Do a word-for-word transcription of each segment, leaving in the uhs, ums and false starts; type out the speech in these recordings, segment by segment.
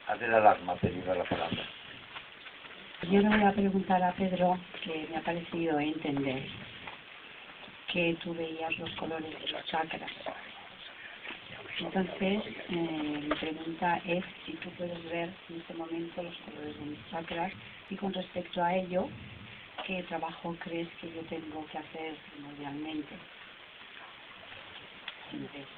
Haz de la alarma, pedir la palabra. Yo le voy a preguntar a Pedro, que me ha parecido entender que tú veías los colores de los chakras. Entonces, eh, mi pregunta es si tú puedes ver en este momento los colores de mis chakras y con respecto a ello, ¿qué trabajo crees que yo tengo que hacer primordialmente? Si me ves.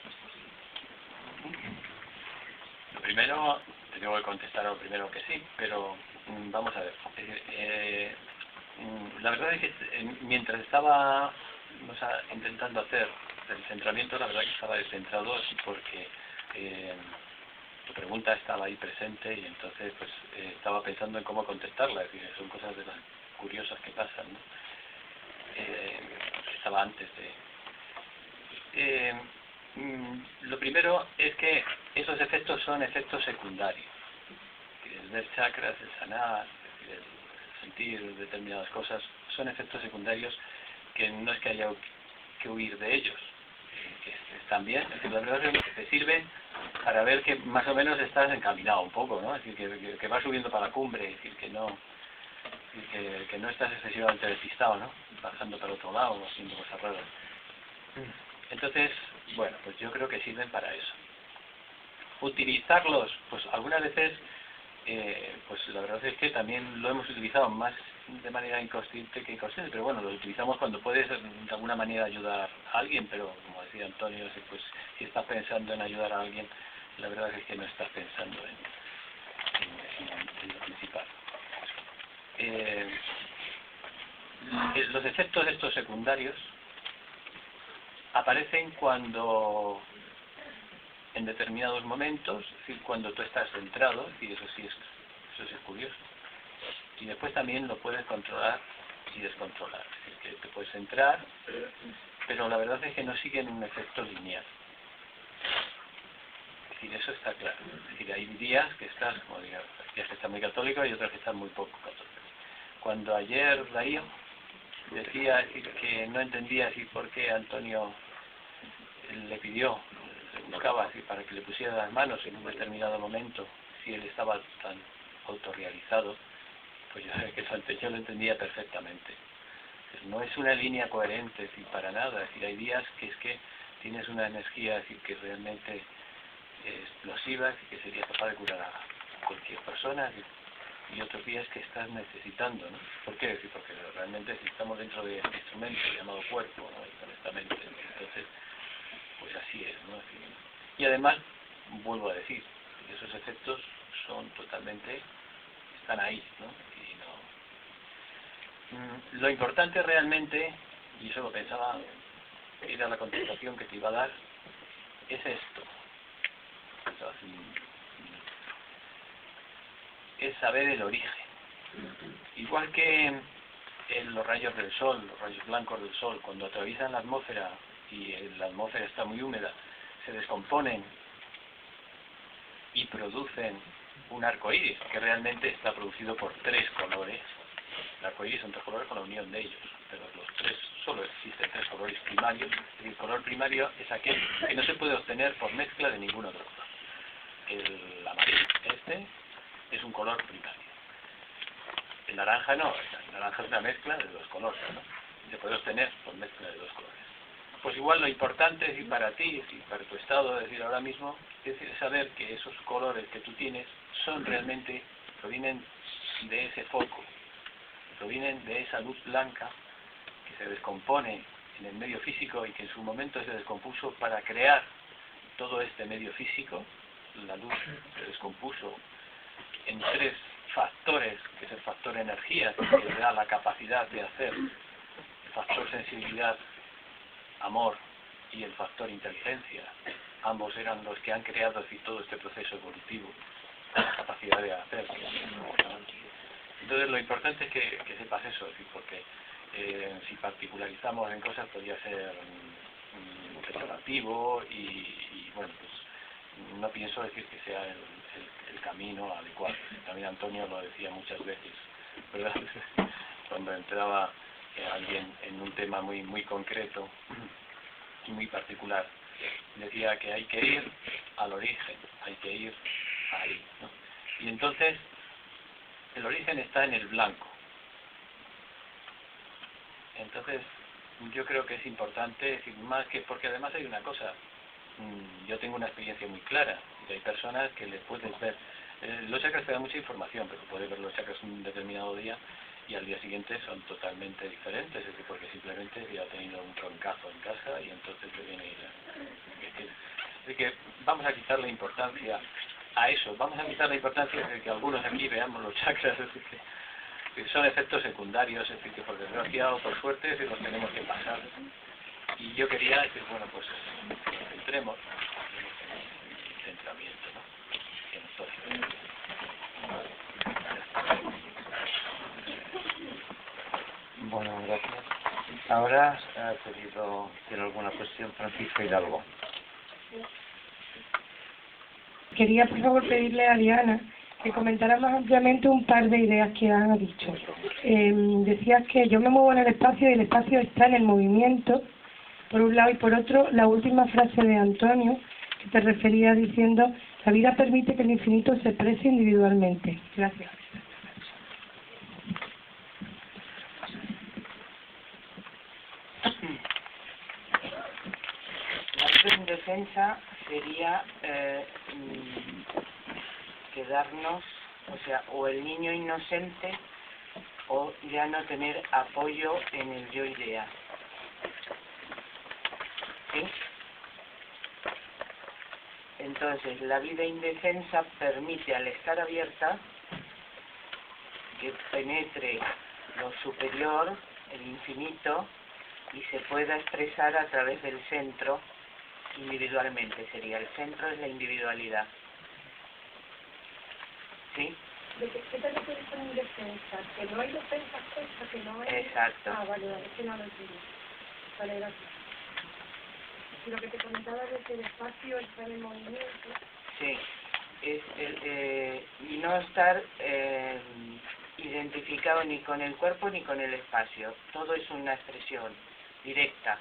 Lo primero, te tengo que contestar lo primero que sí, pero mm, vamos a ver. Eh, eh, mm, la verdad es que eh, mientras estaba o sea, intentando hacer el centramiento, la verdad que estaba descentrado porque eh, tu pregunta estaba ahí presente y entonces pues eh, estaba pensando en cómo contestarla. Es decir, son cosas de las curiosas que pasan, ¿no? Eh, estaba antes de... Eh, Lo primero es que esos efectos son efectos secundarios. El ver chakras, el sanar, el sentir determinadas cosas, son efectos secundarios que no es que haya que huir de ellos, que están bien. Es decir, la verdad es que te sirven para ver que más o menos estás encaminado un poco, ¿no? Es decir, que, que, que vas subiendo para la cumbre, es decir, que no, que, que no estás excesivamente despistado, ¿no? Bajando para otro lado o haciendo cosas raras. Entonces, bueno, pues yo creo que sirven para eso. Utilizarlos, pues algunas veces, eh, pues la verdad es que también lo hemos utilizado más de manera inconsciente que inconsciente, pero bueno, lo utilizamos cuando puedes de alguna manera ayudar a alguien, pero como decía Antonio, pues si estás pensando en ayudar a alguien, la verdad es que no estás pensando en, en, en lo principal. Eh, los efectos estos secundarios aparecen cuando en determinados momentos, es decir, cuando tú estás centrado, y eso sí es, eso sí es curioso. Y después también lo puedes controlar y descontrolar. Es decir, que te puedes centrar, pero la verdad es que no siguen un efecto lineal. Es decir, eso está claro. Es decir, hay días que estás, como digo, días que estás muy católico y otros que estás muy poco católico. Cuando ayer Darío decía decir, que no entendía así por qué Antonio le pidió, le buscaba así para que le pusiera las manos en un determinado momento, si él estaba tan autorrealizado, pues yo sé que antes yo lo entendía perfectamente. No es una línea coherente, es decir, para nada. Es decir, hay días que es que tienes una energía, es decir, que realmente es explosiva, que sería capaz de curar a cualquier persona, y otros días que estás necesitando, ¿no? ¿Por qué? Es decir, porque realmente si estamos dentro de este instrumento llamado cuerpo, ¿no? Y con esta mente, entonces pues así es, ¿no? Y además, vuelvo a decir, esos efectos son totalmente, están ahí, ¿no? Y no... Lo importante realmente, y eso lo pensaba, era la contestación que te iba a dar, es esto. Es saber el origen. Igual que en los rayos del sol, los rayos blancos del sol, cuando atraviesan la atmósfera y la atmósfera está muy húmeda, se descomponen y producen un arco iris, que realmente está producido por tres colores. El arco iris son tres colores con la unión de ellos, pero los tres, solo existen tres colores primarios. El color primario es aquel que no se puede obtener por mezcla de ningún otro color. El amarillo, este, es un color primario. El naranja no, el naranja es una mezcla de dos colores, ¿no? Se puede obtener por mezcla de dos colores. Pues igual lo importante es, y para ti, y para tu estado, es decir, ahora mismo, es saber que esos colores que tú tienes son realmente, provienen de ese foco, provienen de esa luz blanca que se descompone en el medio físico y que en su momento se descompuso para crear todo este medio físico. La luz se descompuso en tres factores, que es el factor energía, que le da la capacidad de hacer, el factor sensibilidad, amor, y el factor inteligencia. Ambos eran los que han creado así todo este proceso evolutivo, la capacidad de hacer. Entonces lo importante es que, que sepas eso, ¿sí? Porque eh, si particularizamos en cosas podría ser um, peyorativo y, y bueno, pues no pienso decir que sea el, el, el camino adecuado. También Antonio lo decía muchas veces, ¿verdad? Cuando entraba eh, alguien en un tema muy muy concreto y muy particular, decía que hay que ir al origen, hay que ir ahí, ¿no? Y entonces, el origen está en el blanco. Entonces, yo creo que es importante, decir, más que, porque además hay una cosa, yo tengo una experiencia muy clara, y hay personas que les puedes ver, eh, los chakras te dan mucha información, pero puedes ver los chakras un determinado día y al día siguiente son totalmente diferentes, es decir, porque simplemente ya ha tenido un roncazo en casa y entonces le viene y así que vamos a quitarle importancia a eso, vamos a quitar la importancia de que algunos aquí veamos los chakras, es decir, que, que son efectos secundarios, es decir, que por desgracia o por suerte se los tenemos que pasar. Y yo quería decir, bueno, pues nos centremos en el centramiento, ¿no? Que nosotros... Bueno, gracias. Ahora ha pedido, ¿tiene alguna cuestión Francisco Hidalgo? Quería, por favor, pedirle a Diana que comentara más ampliamente un par de ideas que ha dicho. Eh, decías que yo me muevo en el espacio y el espacio está en el movimiento, por un lado, y por otro, la última frase de Antonio, que te refería diciendo, la vida permite que el infinito se exprese individualmente. Gracias. La vida indefensa sería eh, quedarnos, o sea, o el niño inocente o ya no tener apoyo en el yo ideal. ¿Sí? Entonces, la vida indefensa permite, al estar abierta, que penetre lo superior, el infinito, y se pueda expresar a través del centro individualmente. Sería el centro es la individualidad. ¿Sí? ¿De qué, qué te refieres con indefensa? ¿Que no hay defensa puesta? ¿Que no hay...? Exacto. Ah, vale, vale, es que no lo entiendo. Vale, gracias. Y lo que te comentaba es que el espacio está en el movimiento. Sí, es el, eh, y no estar eh, identificado ni con el cuerpo ni con el espacio. Todo es una expresión directa.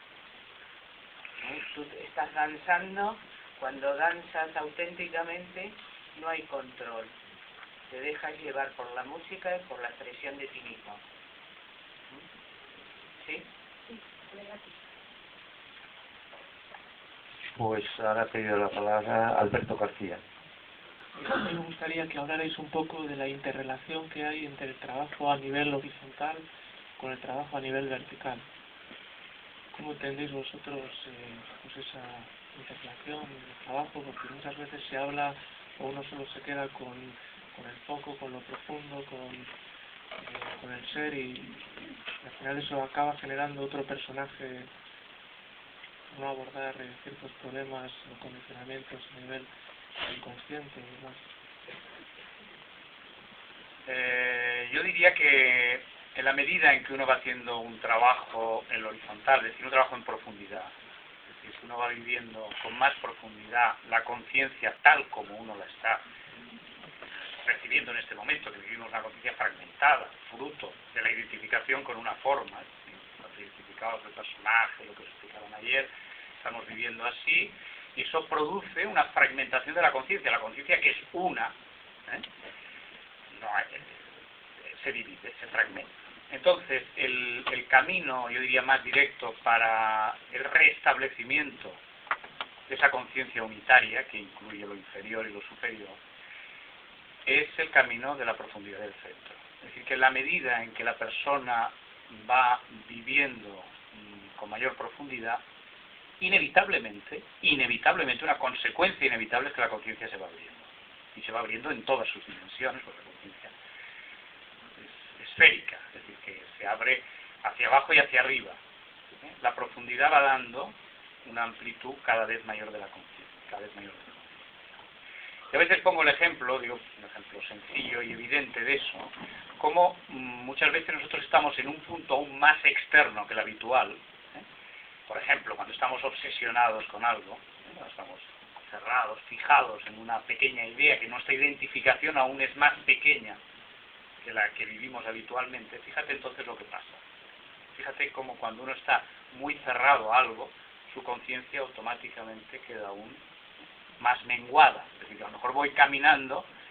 ¿Eh? Tú estás danzando, cuando danzas auténticamente no hay control. Te dejas llevar por la música y por la expresión de ti mismo. ¿Sí? Sí, gracias. Pues ahora ha pedido la palabra Alberto García. Me gustaría que hablarais un poco de la interrelación que hay entre el trabajo a nivel horizontal con el trabajo a nivel vertical. ¿Cómo entendéis vosotros eh, pues esa interrelación del trabajo? Porque muchas veces se habla o uno solo se queda con, con el foco, con lo profundo, con, eh, con el ser y, y al final eso acaba generando otro personaje, no abordar eh, ciertos problemas o condicionamientos a nivel inconsciente y demás. Eh, yo diría que en la medida en que uno va haciendo un trabajo en lo horizontal, es decir, un trabajo en profundidad, es decir, si uno va viviendo con más profundidad la conciencia tal como uno la está recibiendo en este momento, que vivimos una conciencia fragmentada, fruto de la identificación con una forma, los identificados del personaje, lo que os explicaron ayer, estamos viviendo así, y eso produce una fragmentación de la conciencia, la conciencia que es una, ¿eh? no, eh, se divide, se fragmenta. Entonces, el, el camino, yo diría más directo para el restablecimiento de esa conciencia unitaria, que incluye lo inferior y lo superior, es el camino de la profundidad del centro. Es decir, que en la medida en que la persona va viviendo mmm, con mayor profundidad, inevitablemente, inevitablemente, una consecuencia inevitable es que la conciencia se va abriendo. Y se va abriendo en todas sus dimensiones, porque la conciencia es esférica, es decir, que se abre hacia abajo y hacia arriba. ¿Eh? La profundidad va dando una amplitud cada vez mayor de la conciencia, cada vez mayor de la conciencia. Y a veces pongo el ejemplo, digo, un ejemplo sencillo y evidente de eso, como mmm, muchas veces nosotros estamos en un punto aún más externo que el habitual. ¿eh? Por ejemplo, cuando estamos obsesionados con algo, ¿eh? cuando estamos cerrados, fijados en una pequeña idea, que nuestra identificación aún es más pequeña que la que vivimos habitualmente, fíjate entonces lo que pasa. Fíjate cómo cuando uno está muy cerrado a algo, su conciencia automáticamente queda aún más menguada. Es decir, a lo mejor voy caminando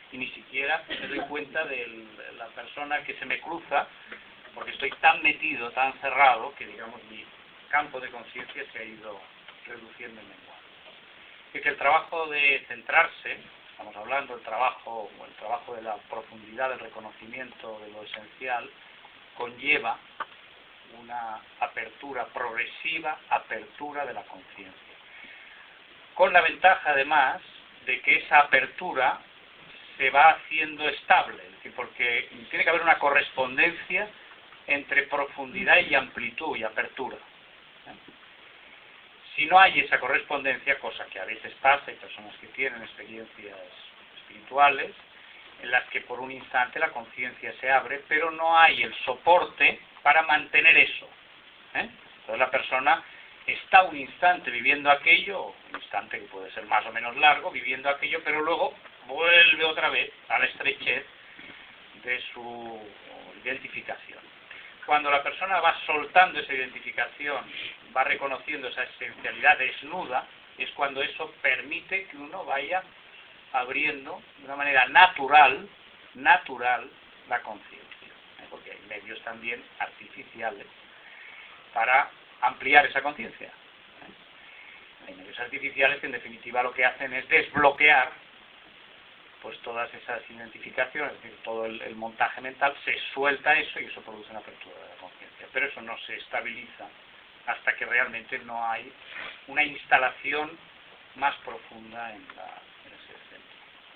y ni siquiera me doy cuenta de la persona que se me cruza, porque estoy tan metido, tan cerrado, que digamos mi campo de conciencia se ha ido reduciendo en menguando. Y que el trabajo de centrarse, estamos hablando del trabajo, o el trabajo de la profundidad del reconocimiento de lo esencial, conlleva una apertura progresiva, apertura de la conciencia. Con la ventaja, además, de que esa apertura se va haciendo estable, es decir, porque tiene que haber una correspondencia entre profundidad y amplitud y apertura. Si no hay esa correspondencia, cosa que a veces pasa, hay personas que tienen experiencias espirituales, en las que por un instante la conciencia se abre, pero no hay el soporte para mantener eso. ¿eh? Entonces la persona está un instante viviendo aquello, un instante que puede ser más o menos largo, viviendo aquello, pero luego vuelve otra vez a la estrechez de su identificación. Cuando la persona va soltando esa identificación, va reconociendo esa esencialidad desnuda, es cuando eso permite que uno vaya abriendo de una manera natural, natural, la conciencia. ¿eh? Porque hay medios también artificiales para ampliar esa conciencia. ¿eh? Hay medios artificiales que en definitiva lo que hacen es desbloquear pues todas esas identificaciones, es decir, todo el, el montaje mental, se suelta eso y eso produce una apertura de la conciencia. Pero eso no se estabiliza hasta que realmente no hay una instalación más profunda en, la, en ese centro.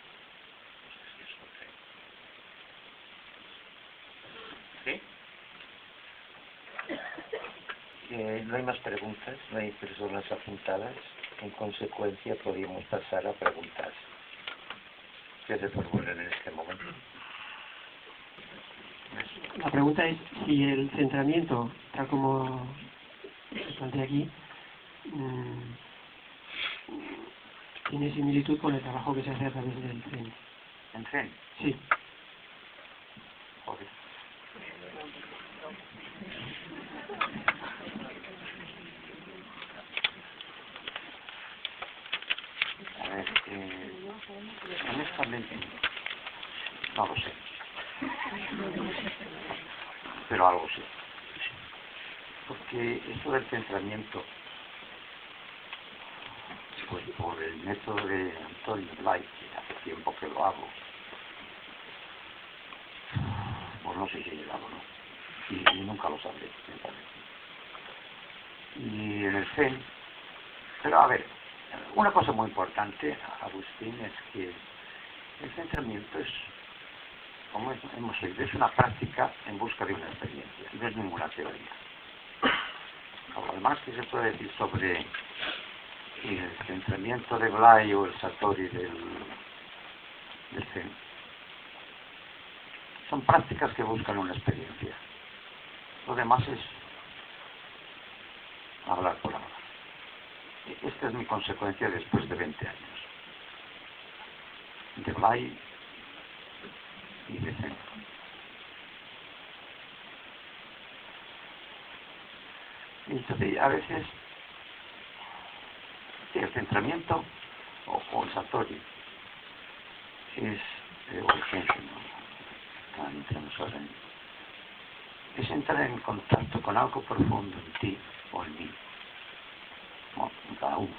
No sé si eso ¿Sí? Eh, no hay más preguntas, no hay personas apuntadas. En consecuencia, podríamos pasar a preguntas que se formulan en este momento. La pregunta es si el centramiento, tal como se plantea aquí, mmm, tiene similitud con el trabajo que se hace a través del Zen. ¿En Zen? Sí. Joder. A ver, eh, honestamente, no lo sé. Pero algo sí. Porque esto del centramiento, pues por el método de Antonio Blay, que hace tiempo que lo hago, pues no sé si he llegado o no. Y, y nunca lo sabré, me parece. Y en el Zen, pero a ver, una cosa muy importante, Agustín, es que el centramiento es, como hemos oído, es una práctica en busca de una experiencia, no es ninguna teoría. Además, ¿qué se puede decir sobre el centramiento de Blay o el Satori del, del Zen? Son prácticas que buscan una experiencia. Lo demás es hablar por hablar. Esta es mi consecuencia después de veinte años. De Blay y de Zen. Entonces, a veces, sí, el centramiento o, o el Satori es, eh, o el Zen, ¿no? Entre nosotros, es entrar en contacto con algo profundo en ti o en mí, ¿no? En cada uno,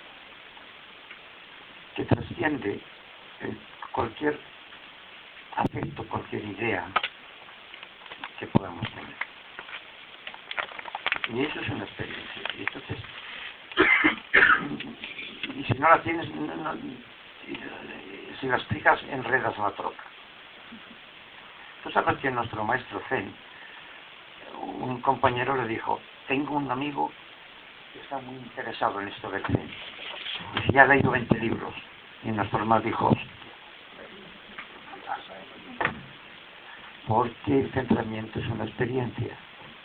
que trasciende el, cualquier afecto, cualquier idea que podamos tener. Y eso es una experiencia. Y entonces, y si no la tienes, no, no, si la explicas, enredas la troca. Tú sabes que nuestro maestro Zen, un compañero le dijo, tengo un amigo que está muy interesado en esto del Zen. Y ya ha leído veinte libros. Y nuestro hermano dijo, porque el centramiento es una experiencia.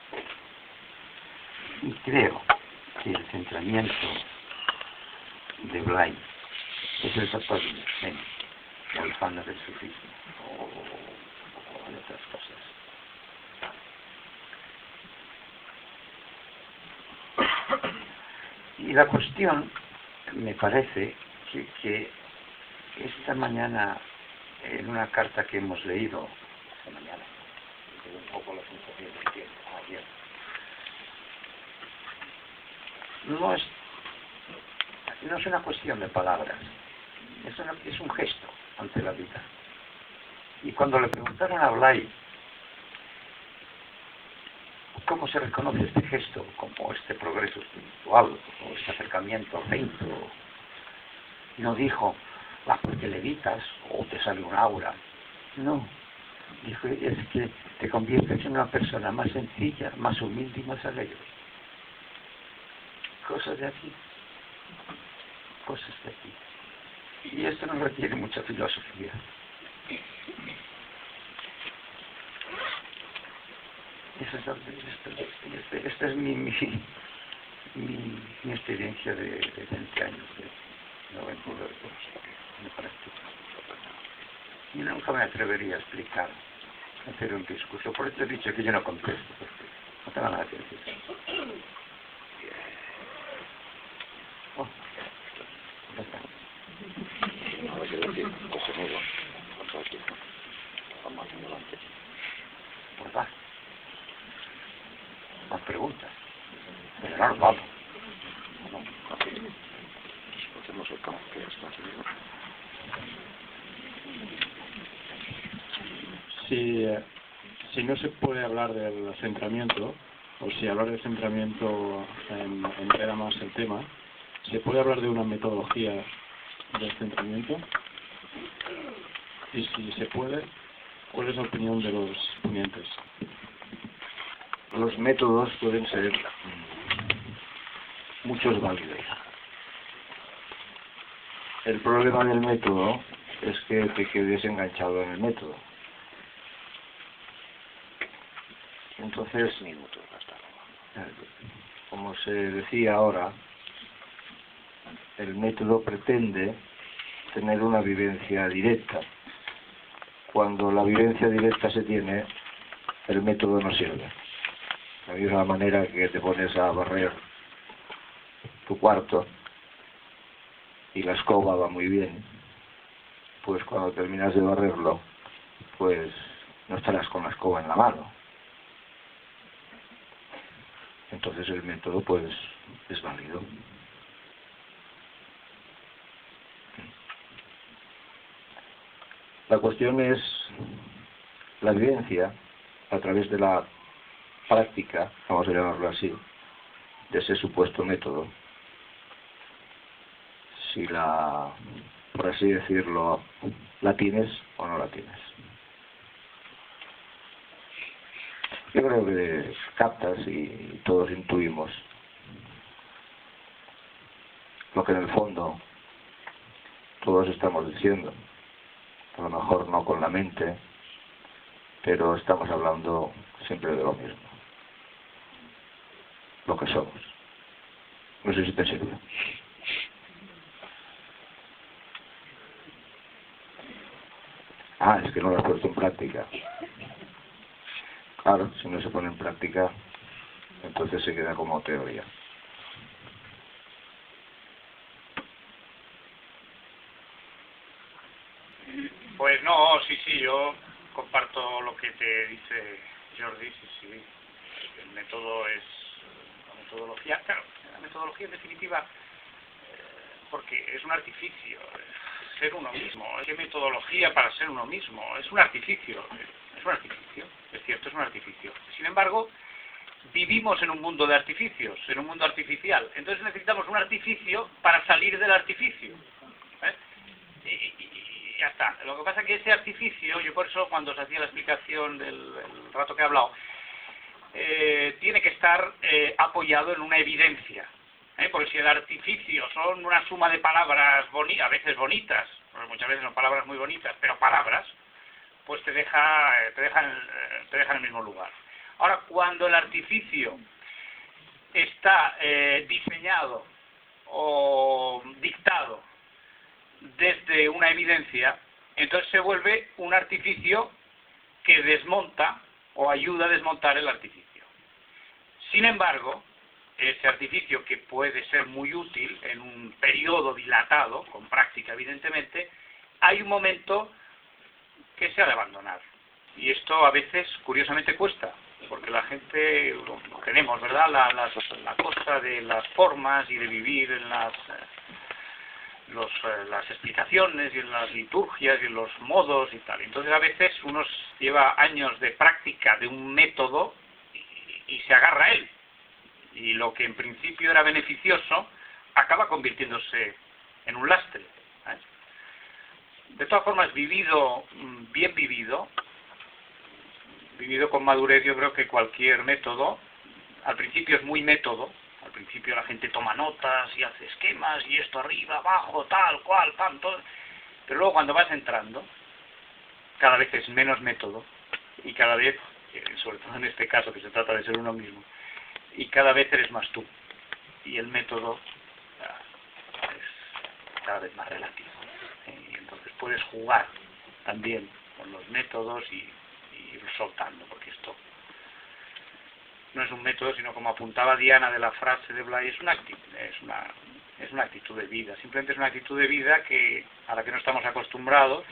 Y creo que el centramiento de Blay es el Satori del Zen, o el Fana del sufismo, o, o de otras cosas. Y la cuestión, me parece, que, que esta mañana en una carta que hemos leído esta mañana, de un poco la sensación de que ayer, no es, no es una cuestión de palabras, es, una, es un gesto ante la vida. Y cuando le preguntaron a Blay cómo se reconoce este gesto como este progreso espiritual o este acercamiento al centro, no dijo, ah, porque levitas o te sale un aura. No, dijo, es que te conviertes en una persona más sencilla, más humilde y más alegre. Cosas de aquí, cosas de aquí. Y esto no requiere mucha filosofía. Esta es, este, esta es mi, mi, mi, mi experiencia de, de veinte años de aventura de de práctica. Y nunca me atrevería a explicar, a hacer un discurso. Por eso he dicho que yo no contesto, porque no tengo nada que decir. Oh, ya está. Nada que decir, cojonudo. Vamos adelante. Pues va. Más preguntas. Pero no, vamos. No, no. Hacemos el campo que es más bien. Si, si no se puede hablar del centramiento, o si hablar del centramiento en, enreda más el tema, ¿se puede hablar de una metodología del centramiento? Y si se puede, ¿cuál es la opinión de los ponentes? Los métodos pueden ser muchos válidos. El problema del método es que te quedes enganchado en el método. Entonces, como se decía ahora, el método pretende tener una vivencia directa. Cuando la vivencia directa se tiene, el método no sirve. De la misma manera que te pones a barrer tu cuarto y la escoba va muy bien, pues cuando terminas de barrerlo, pues no estarás con la escoba en la mano. Entonces el método pues es válido. La cuestión es la vivencia a través de la práctica, vamos a llamarlo así, de ese supuesto método. Si la, por así decirlo, la tienes o no la tienes. Yo creo que captas y todos intuimos lo que en el fondo todos estamos diciendo. A lo mejor no con la mente, pero estamos hablando siempre de lo mismo. Lo que somos. No sé si te sirve. Ah, es que no lo has puesto en práctica. Claro, si no se pone en práctica, entonces se queda como teoría. Pues no, sí, sí, yo comparto lo que te dice Jordi, sí, sí. El método es la metodología, claro, la metodología en definitiva, eh, porque es un artificio, eh, ser uno mismo. ¿Qué metodología para ser uno mismo? Es un artificio, es un artificio, es cierto, es un artificio. Sin embargo, vivimos en un mundo de artificios, en un mundo artificial. Entonces necesitamos un artificio para salir del artificio. ¿eh? Y, y, y ya está. Lo que pasa es que ese artificio, yo por eso cuando os hacía la explicación del el rato que he hablado, eh, tiene que estar eh, apoyado en una evidencia. ¿eh? Porque si el artificio son una suma de palabras boni a veces bonitas, muchas veces son palabras muy bonitas, pero palabras, pues te deja, te dejan, te dejan en el mismo lugar. Ahora, cuando el artificio está eh, diseñado o dictado desde una evidencia, entonces se vuelve un artificio que desmonta o ayuda a desmontar el artificio. Sin embargo, ese artificio, que puede ser muy útil en un periodo dilatado, con práctica evidentemente, hay un momento que se ha de abandonar. Y esto a veces, curiosamente, cuesta, porque la gente, tenemos, ¿verdad?, la, la, la cosa de las formas y de vivir en las, los, las explicaciones y en las liturgias y en los modos y tal. Entonces a veces uno lleva años de práctica de un método y, y se agarra a él. Y lo que en principio era beneficioso acaba convirtiéndose en un lastre. ¿eh? De todas formas, vivido, bien vivido, vivido con madurez, yo creo que cualquier método, al principio es muy método, al principio la gente toma notas y hace esquemas y esto arriba, abajo, tal, cual, tanto, pero luego cuando vas entrando, cada vez es menos método y cada vez, sobre todo en este caso que se trata de ser uno mismo, y cada vez eres más tú y el método es cada vez más relativo. Y entonces puedes jugar también con los métodos y ir soltando, porque esto no es un método, sino como apuntaba Diana de la frase de Blay, es una actitud, es una, es una actitud de vida, simplemente es una actitud de vida que a la que no estamos acostumbrados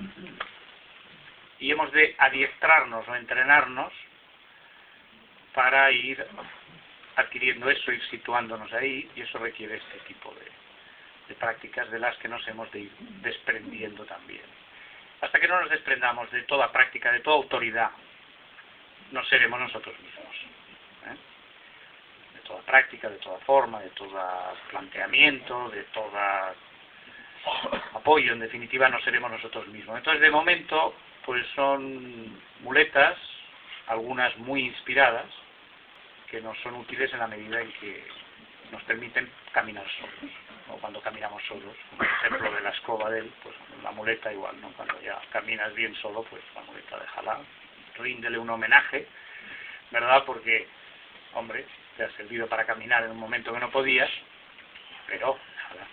y hemos de adiestrarnos o entrenarnos para ir adquiriendo eso, ir situándonos ahí, y eso requiere este tipo de, de prácticas de las que nos hemos de ir desprendiendo también. Hasta que no nos desprendamos de toda práctica, de toda autoridad, no seremos nosotros mismos. ¿eh? De toda práctica, de toda forma, de todo planteamiento, de todo apoyo, en definitiva, no seremos nosotros mismos. Entonces, de momento, pues son muletas, algunas muy inspiradas, que nos son útiles en la medida en que nos permiten caminar solos. O cuando caminamos solos, por ejemplo de la escoba de él, pues la muleta igual, ¿no? Cuando ya caminas bien solo, pues la muleta déjala, ríndele un homenaje, ¿verdad? Porque, hombre, te ha servido para caminar en un momento que no podías, pero nada.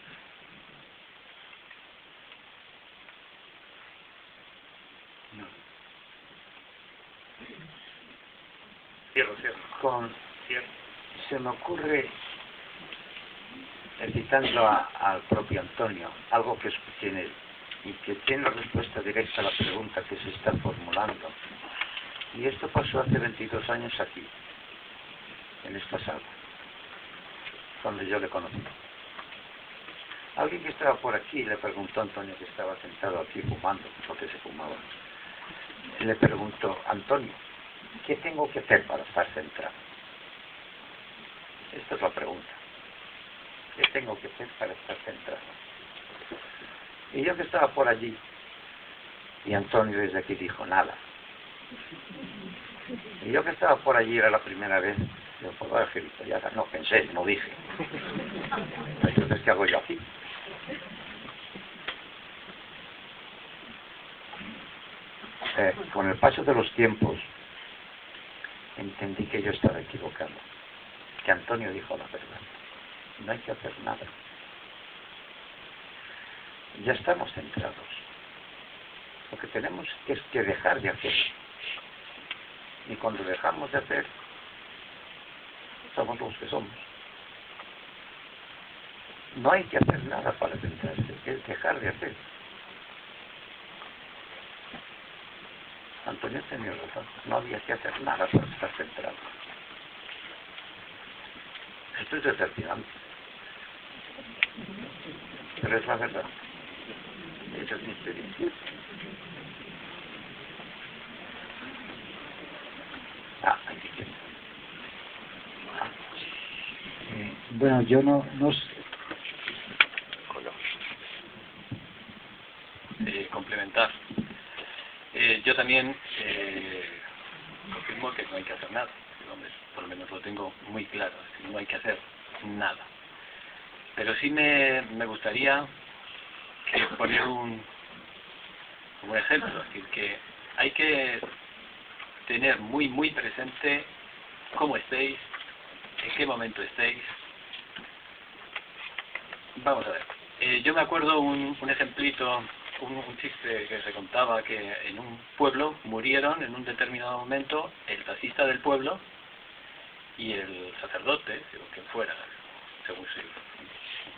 No. Cierro, cierro. Con, cierro. Se me ocurre, citando a, al propio Antonio, algo que escuché en él, y que tiene respuesta directa a la pregunta que se está formulando. Y esto pasó hace veintidós años aquí, en esta sala, donde yo le conocí. Alguien que estaba por aquí le preguntó a Antonio, que estaba sentado aquí fumando, porque se fumaba. Le preguntó: Antonio, ¿qué tengo que hacer para estar centrado? Esta es la pregunta. ¿Qué tengo que hacer para estar centrado? Y yo que estaba por allí, y Antonio desde aquí dijo: nada. Y yo que estaba por allí, era la primera vez, yo puedo decir, ya no pensé, no dije. Entonces, ¿qué hago yo aquí? Eh, con el paso de los tiempos, entendí que yo estaba equivocado, que Antonio dijo la verdad. No hay que hacer nada. Ya estamos centrados. Lo que tenemos es que dejar de hacer. Y cuando dejamos de hacer, somos los que somos. No hay que hacer nada para centrarse, es dejar de hacer. Antonio tenía razón, no había que hacer nada para estar centrado. Esto es determinante. Pero es la verdad. Esa es mi experiencia. Ah, aquí queda. Ah. Eh, bueno, yo no, no sé. Eh, complementar. Eh, yo también eh, confirmo que no hay que hacer nada. Hombre, por lo menos lo tengo muy claro. Es decir, no hay que hacer nada. Pero sí me, me gustaría que poner un, un ejemplo. Es decir, que hay que tener muy, muy presente cómo estéis, en qué momento estéis. Vamos a ver. Eh, yo me acuerdo un, un ejemplito, un, un chiste que se contaba, que en un pueblo murieron en un determinado momento el taxista del pueblo y el sacerdote, o quien fuera, según se...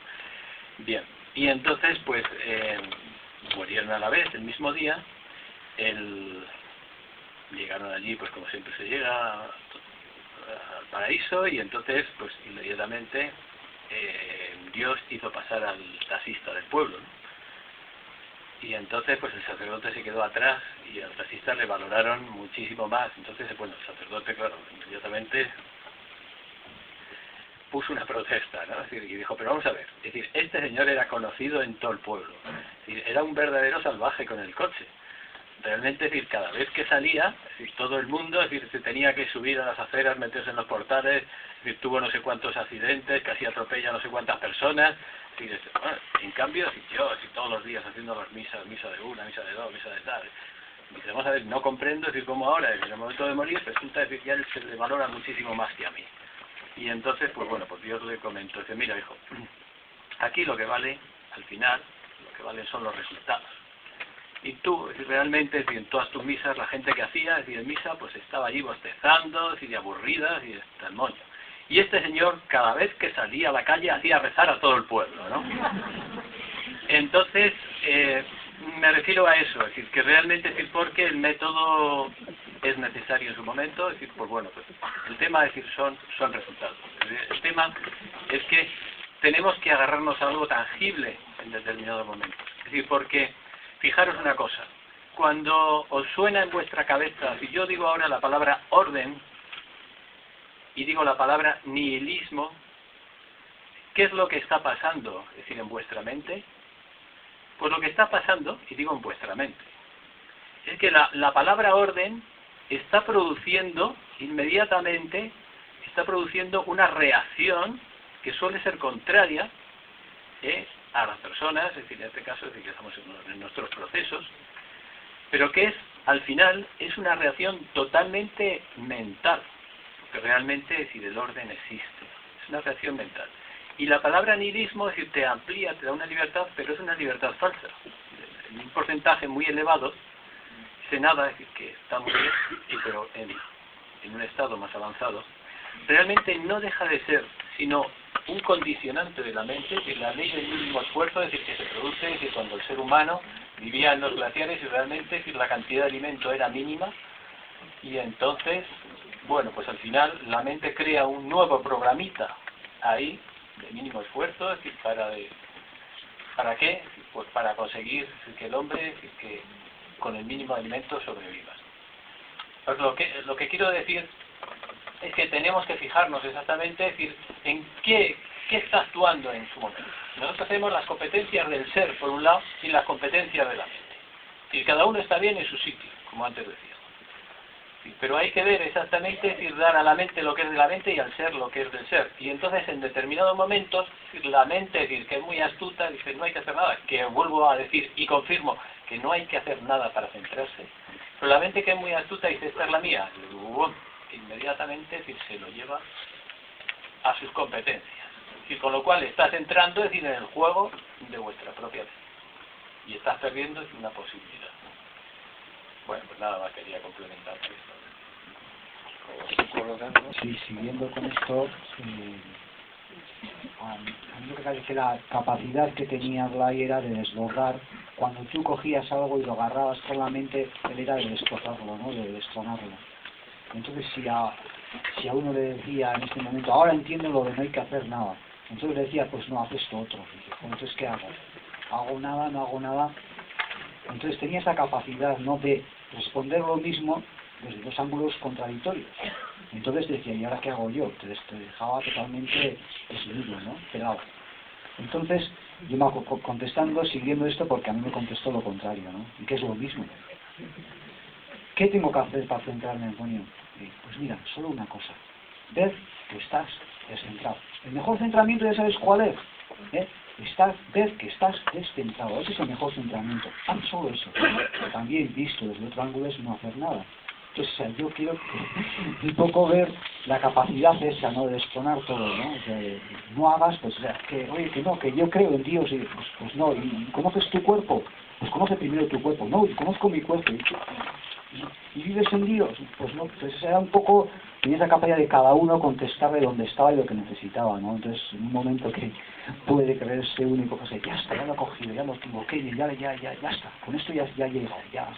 Bien, y entonces pues eh, murieron a la vez el mismo día, el, llegaron allí, pues como siempre se llega al paraíso, y entonces, pues inmediatamente eh, Dios hizo pasar al taxista del pueblo, ¿no? Y entonces pues el sacerdote se quedó atrás y al taxista le valoraron muchísimo más. Entonces, bueno, el sacerdote, claro, inmediatamente puso una protesta, ¿no? Es decir, y dijo, pero vamos a ver, es decir, este señor era conocido en todo el pueblo, es decir, era un verdadero salvaje con el coche. Realmente, es decir, cada vez que salía, es decir, todo el mundo, es decir, se tenía que subir a las aceras, meterse en los portales, es decir, tuvo no sé cuántos accidentes, casi atropella a no sé cuántas personas. Es decir, bueno, en cambio, si yo, si todos los días haciendo las misas, misa de una, misa de dos, misa de tal, dice, vamos a ver, no comprendo, es decir, como ahora, en el momento de morir, resulta decir, ya él se le valora muchísimo más que a mí. Y entonces, pues bueno, pues Dios le comentó, dice, mira, hijo, aquí lo que vale, al final, lo que valen son los resultados. Y tú, realmente, es decir, en todas tus misas, la gente que hacía, es decir, en misa, pues estaba allí bostezando, es decir, aburrida, y hasta el moño. Y este señor, cada vez que salía a la calle, hacía rezar a todo el pueblo, ¿no? Entonces, eh, me refiero a eso, es decir, que realmente, es decir, porque el método es necesario en su momento, es decir, pues bueno, pues el tema, es decir, son, son resultados. El tema es que tenemos que agarrarnos a algo tangible en determinados momentos. Es decir, porque, fijaros una cosa, cuando os suena en vuestra cabeza, si yo digo ahora la palabra orden, y digo la palabra nihilismo, ¿qué es lo que está pasando? Es decir, en vuestra mente. Pues lo que está pasando, y digo en vuestra mente, es que la, la palabra orden está produciendo inmediatamente, está produciendo una reacción que suele ser contraria eh, a las personas, es decir, en este caso, es decir, que estamos en, en nuestros procesos, pero que es, al final, es una reacción totalmente mental. Que realmente, es decir, el orden existe, es una reacción mental. Y la palabra nihilismo, es decir, te amplía, te da una libertad, pero es una libertad falsa. En un porcentaje muy elevado, se nada, es decir, que está muy bien, y pero en, en un estado más avanzado, realmente no deja de ser, sino un condicionante de la mente, es decir, la ley del mínimo esfuerzo, es decir, que se produce, es decir, cuando el ser humano vivía en los glaciares y realmente, es decir, la cantidad de alimento era mínima, y entonces, bueno, pues al final la mente crea un nuevo programita ahí, de mínimo esfuerzo, es decir, para de, ¿para qué? Pues para conseguir que el hombre, es decir, que con el mínimo de alimento sobreviva. Pues lo que, lo que quiero decir es que tenemos que fijarnos exactamente, es decir, en qué, qué está actuando en su momento. Nosotros tenemos las competencias del ser, por un lado, y las competencias de la mente. Y cada uno está bien en su sitio, como antes decía. Pero hay que ver exactamente, es decir, dar a la mente lo que es de la mente y al ser lo que es del ser. Y entonces en determinados momentos, la mente, es decir, que es muy astuta, dice, no hay que hacer nada, que vuelvo a decir y confirmo que no hay que hacer nada para centrarse. Pero la mente que es muy astuta dice, esta es la mía, y inmediatamente, es decir, se lo lleva a sus competencias. Y con lo cual estás entrando, es decir, en el juego de vuestra propia mente. Y estás perdiendo, es una posibilidad. Bueno, pues nada más quería complementar esto. Sí, siguiendo con esto, eh, a mí me parece que la capacidad que tenía Blay era de desbordar. Cuando tú cogías algo y lo agarrabas con la mente, él era de destrozarlo, ¿no? De destronarlo. Entonces, si a, si a uno le decía en este momento, ahora entiendo lo de no hay que hacer nada, entonces le decía, pues no, haz esto otro. Entonces, ¿qué hago? Hago nada, no hago nada. Entonces tenía esa capacidad, ¿no?, de responder lo mismo desde dos ángulos contradictorios. Entonces decía, ¿y ahora qué hago yo? Entonces te dejaba totalmente desnudo, ¿no?, pelado. Entonces, yo me hago contestando, siguiendo esto, porque a mí me contestó lo contrario, ¿no?, y que es lo mismo. ¿Qué tengo que hacer para centrarme, Antonio? Eh, pues mira, solo una cosa. Ver que estás descentrado. El mejor centramiento, ¿ya sabes cuál es? ¿Eh? Estás, ver que estás descentrado. Ese es el mejor centramiento. Haz solo eso. Pero también, visto desde otro ángulo, es no hacer nada. Entonces, o sea, yo quiero que, un poco ver la capacidad esa, ¿no?, de destronar todo, ¿no? De, no hagas, pues, o sea, que, oye, que no, que yo creo en Dios, y pues, pues no, y, y conoces tu cuerpo, pues conoce primero tu cuerpo. No, y conozco mi cuerpo, y, y, y vives en Dios, pues no. Entonces era un poco, tenía esa capacidad de cada uno contestarle donde estaba y lo que necesitaba, ¿no? Entonces, en un momento que puede creerse único, pues ya está, ya lo he cogido, ya lo tengo, ok, ya, ya, ya, ya está, con esto ya, ya he llegado, ya,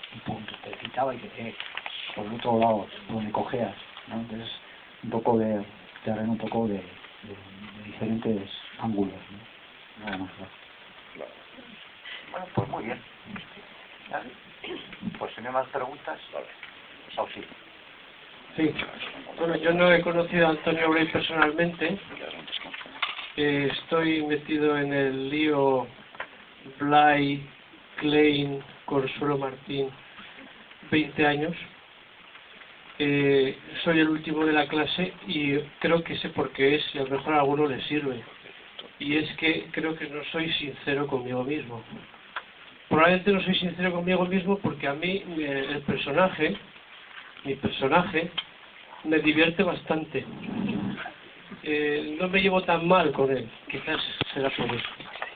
y punto, te quitaba y te, eh, por el otro lado, donde cojeas, ¿no? Entonces, un poco de terreno, un poco de, de, de diferentes ángulos, ¿no? Nada más, ¿no? Bueno, pues muy bien. ¿Vale? Pues si no hay más preguntas, Sausi. Sí, bueno, yo no he conocido a Antonio Blay personalmente. Eh, estoy metido en el lío Blay, Klein, Consuelo Martín, veinte años. Eh, soy el último de la clase y creo que sé por qué es y a lo mejor a alguno le sirve. Y es que creo que no soy sincero conmigo mismo. Probablemente no soy sincero conmigo mismo porque a mí eh, el personaje, mi personaje, me divierte bastante. Eh, no me llevo tan mal con él, quizás será por eso.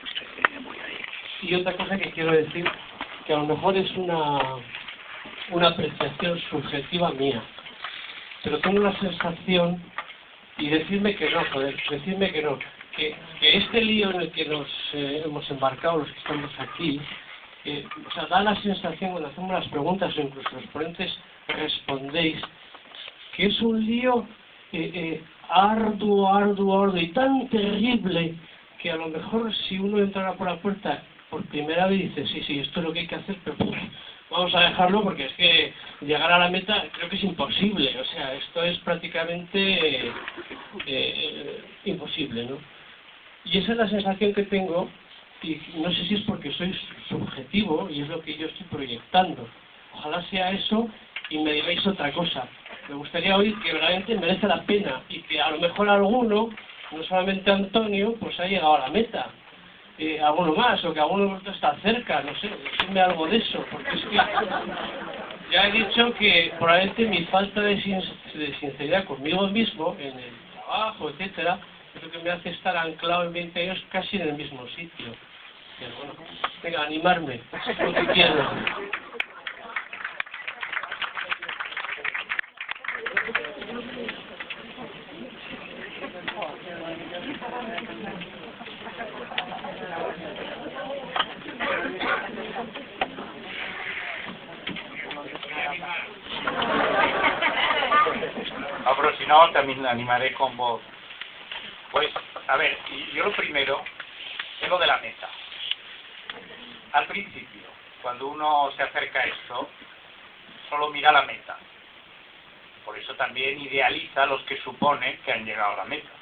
Y otra cosa que quiero decir, que a lo mejor es una, una apreciación subjetiva mía, pero tengo la sensación, y decirme que no, joder, decirme que no, que, que este lío en el que nos eh, hemos embarcado los que estamos aquí, eh, o sea, da la sensación cuando hacemos las preguntas o incluso los ponentes respondéis, que es un lío eh, eh, arduo, arduo, arduo y tan terrible que a lo mejor si uno entrara por la puerta por primera vez dice, sí, sí, esto es lo que hay que hacer, pero pues, vamos a dejarlo porque es que llegar a la meta creo que es imposible, o sea, esto es prácticamente eh, eh, imposible, ¿no? Y esa es la sensación que tengo, y no sé si es porque soy subjetivo y es lo que yo estoy proyectando. Ojalá sea eso y me digáis otra cosa. Me gustaría oír que realmente merece la pena y que a lo mejor alguno, no solamente Antonio, pues ha llegado a la meta. Eh, alguno más, o que alguno de vosotros está cerca, no sé, decirme algo de eso, porque es que ya he dicho que probablemente mi falta de, sin de sinceridad conmigo mismo, en el trabajo, etcétera, es lo que me hace estar anclado en veinte años casi en el mismo sitio. Pero bueno, venga, animarme, lo que quiero. No, pero si no, también animaré con vos. Pues, a ver, yo lo primero es lo de la meta. Al principio, cuando uno se acerca a esto, solo mira la meta. Por eso también idealiza a los que supone que han llegado a la meta.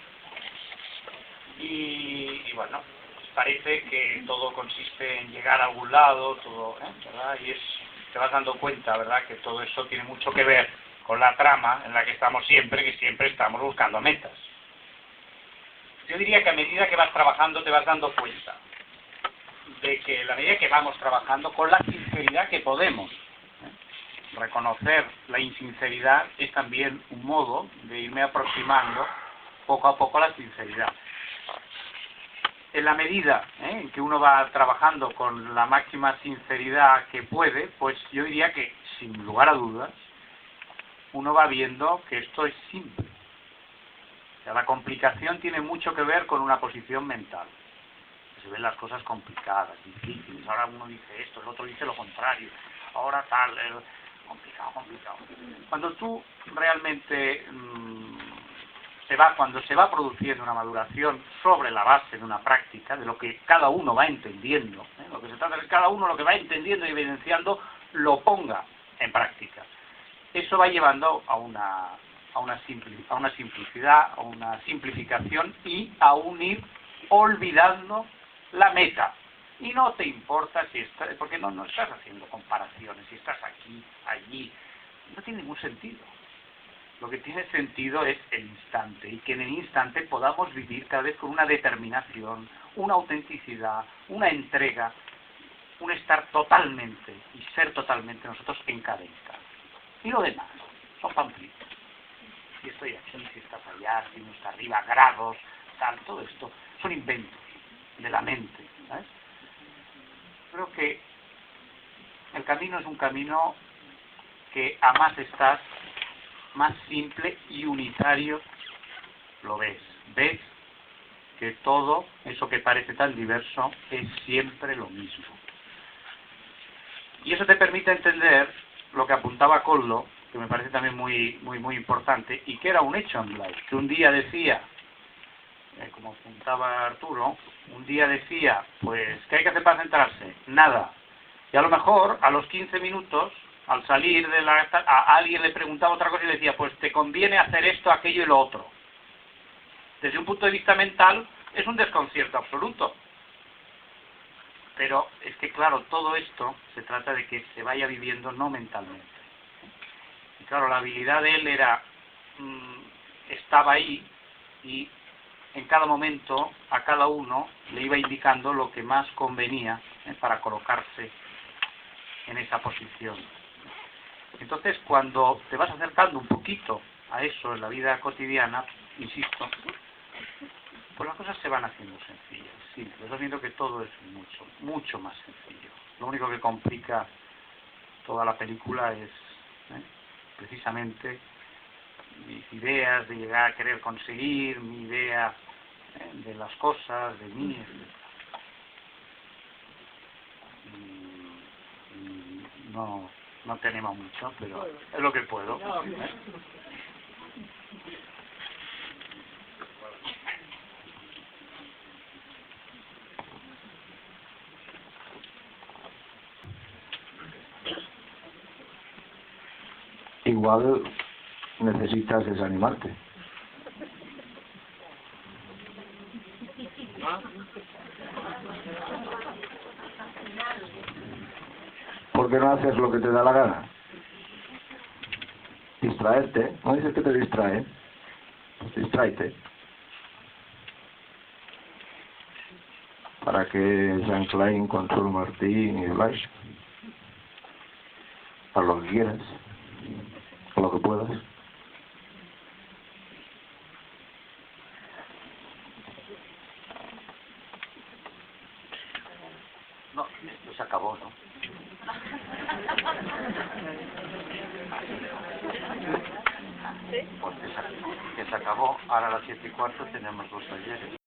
Y, y bueno, pues parece que todo consiste en llegar a algún lado, todo, ¿eh? ¿verdad? Y es, te vas dando cuenta, ¿verdad?, que todo eso tiene mucho que ver con la trama en la que estamos siempre, que siempre estamos buscando metas. Yo diría que a medida que vas trabajando te vas dando cuenta de que a la medida que vamos trabajando con la sinceridad que podemos, ¿eh? reconocer la insinceridad es también un modo de irme aproximando poco a poco a la sinceridad. En la medida ¿eh? en que uno va trabajando con la máxima sinceridad que puede, pues yo diría que, sin lugar a dudas, uno va viendo que esto es simple. O sea, la complicación tiene mucho que ver con una posición mental. Se ven las cosas complicadas, difíciles. Ahora uno dice esto, el otro dice lo contrario. Ahora tal, el... complicado, complicado. Cuando tú realmente mmm, se va, cuando se va produciendo una maduración sobre la base de una práctica, de lo que cada uno va entendiendo, ¿eh? lo que se trata es que cada uno lo que va entendiendo y evidenciando lo ponga en práctica. Eso va llevando a una, a una, simpli, a una simplicidad, a una simplificación y a un ir olvidando la meta. Y no te importa si estás, porque no, no estás haciendo comparaciones, si estás aquí, allí, no tiene ningún sentido. Lo que tiene sentido es el instante, y que en el instante podamos vivir cada vez con una determinación, una autenticidad, una entrega, un estar totalmente y ser totalmente nosotros en cada instante. Y lo demás son panflitos. Si estoy aquí, si estás allá, si uno está arriba, grados, tal, todo esto son inventos de la mente, ¿sabes? Creo que el camino es un camino que a más estás, más simple y unitario lo ves. Ves que todo eso que parece tan diverso es siempre lo mismo. Y eso te permite entender lo que apuntaba Koldo, que me parece también muy muy muy importante, y que era un hecho en Blay, que un día decía, eh, como apuntaba Arturo, un día decía, pues, ¿qué hay que hacer para centrarse? Nada. Y a lo mejor, a los quince minutos, al salir de la... a alguien le preguntaba otra cosa y le decía, pues te conviene hacer esto, aquello y lo otro. Desde un punto de vista mental, es un desconcierto absoluto. Pero es que, claro, todo esto se trata de que se vaya viviendo no mentalmente. Y claro, la habilidad de él era, mmm, estaba ahí y en cada momento a cada uno le iba indicando lo que más convenía, ¿eh?, para colocarse en esa posición. Entonces, cuando te vas acercando un poquito a eso en la vida cotidiana, insisto, pues las cosas se van haciendo sencillas, simples. Yo siento que todo es mucho, mucho más sencillo. Lo único que complica toda la película es, ¿eh?, precisamente mis ideas de llegar a querer conseguir, mi idea, ¿eh?, de las cosas, de mí, etcétera. Y, y no, no tenemos mucho, pero es lo que puedo, ¿eh? Igual necesitas desanimarte. ¿Por qué no haces lo que te da la gana? Distraerte. ¿No dices que te distrae? Pues distráete. Para que Jean Klein, Consuelo Martín y Blas, a lo que quieras, a lo que puedas. No, esto se acabó, ¿no? Pues que se, que se acabó. Ahora a las siete y cuarto tenemos dos talleres.